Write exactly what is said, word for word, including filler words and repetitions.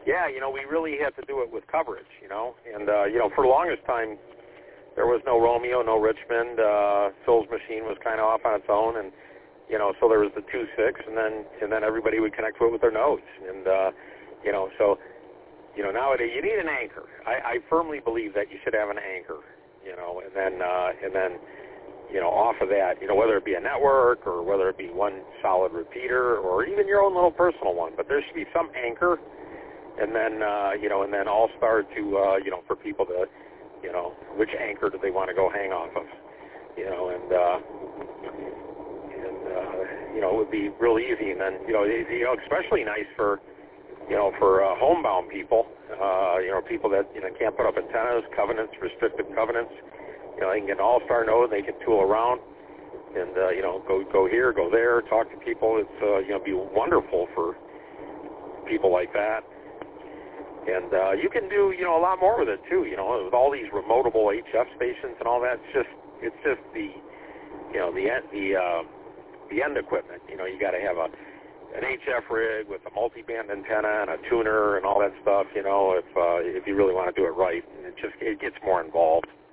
yeah, you know, we really had to do it with coverage, you know, and uh, you know, for the longest time, there was no Romeo, no Richmond. Uh, Phil's machine was kind of off on its own, and you know, so there was the two six, and then and then everybody would connect to it with their nodes, and uh, you know, so you know, nowadays you need an anchor. I, I firmly believe that you should have an anchor, you know, and then uh, and then you know, off of that, you know, whether it be a network or whether it be one solid repeater or even your own little personal one, but there should be some anchor, and then uh, you know, and then all star to uh, you know, for people to, you know, which anchor do they want to go hang off of, you know, and uh, and uh, you know, it would be real easy, and then you know, it, you know, especially nice for you know, for uh, homebound people, uh, you know, people that, you know, can't put up antennas, covenants, restrictive covenants. You know, they can get an all-star node, they can tool around, and, uh, you know, go go here, go there, talk to people. It's, uh, you know, be wonderful for people like that. And uh, you can do, you know, a lot more with it, too, you know, with all these remotable H F stations and all that. It's just, it's just the, you know, the, the, uh, the end equipment. You know, you got to have a, an H F rig with a multi-band antenna and a tuner and all that stuff, you know, if uh, if you really want to do it right. And it just it gets more involved.